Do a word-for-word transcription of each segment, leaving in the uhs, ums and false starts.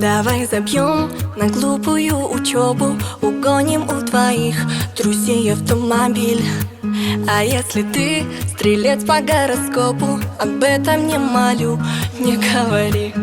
Давай забьем на глупую учебу, угоним у твоих друзей автомобиль. А если ты стрелец по гороскопу, об этом не молю, не говори.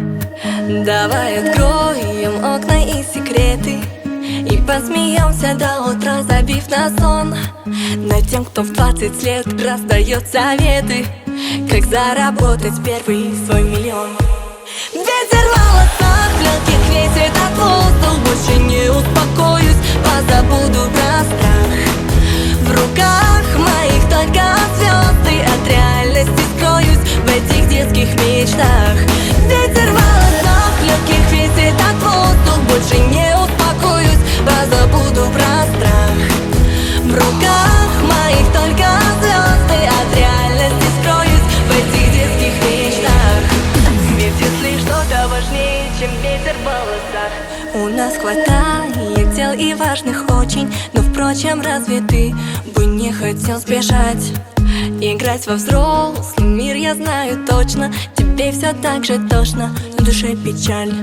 Давай откроем окна и секреты и посмеемся до утра, забив на сон над тем, кто в двадцать лет раздает советы, как заработать первый свой миллион. Ветер в волосах, легких весит от воздух, больше не успокоюсь, позабуду про страх. В руках моих только звезды, от реальности скроюсь в этих детских мечтах. Ветер в волосах, легких весит от воздух, больше не успокоюсь, позабуду про страх. В руках моих только звезды, от реальности скроюсь в этих детских мечтах. Ведь если что-то важнее, чем ветер в волосах, у нас хватает дел и важных очень. Но впрочем, разве ты бы не хотел сбежать? Играть во взрослый мир, я знаю точно, тебе все так же тошно, на душе печаль.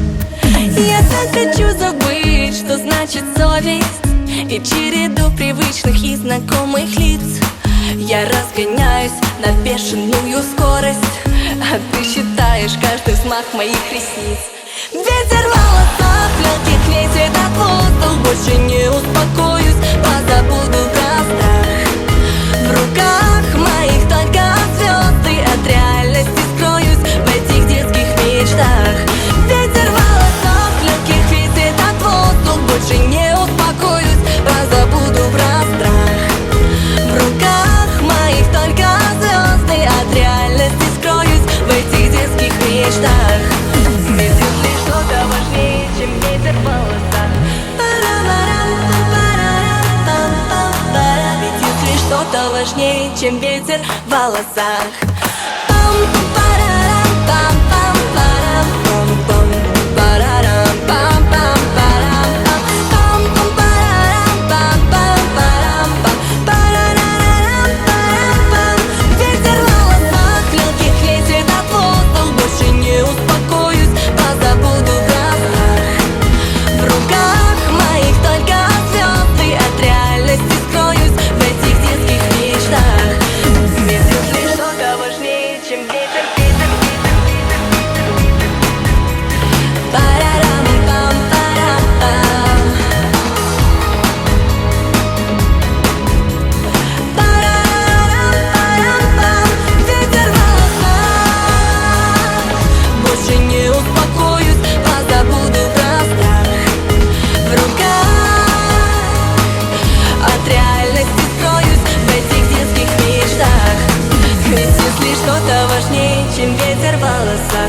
Я так хочу забыть, что значит совесть, и череду привычных и знакомых лиц. Я разгоняюсь на бешеную скорость, а ты считаешь каждый взмах моих ресниц. Ветер в волосах, легких весит от воздух, больше не успокоюсь, позабуду про страх. В руках моих только звезды, от реальности скроюсь в этих детских мечтах. Ветер в волосах, легких весит от воздух, больше не успокоюсь, позабуду про страх. В руках моих только звезды, от реальности скроюсь в этих детских мечтах. Ведь если что-то важнее, чем ветер в волосах, ведь если что-то важнее, чем ветер в волосах. Что-то важнее, чем ветер в волосах.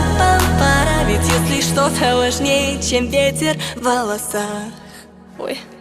Ведь если что-то важнее, чем ветер в волосах. Ой.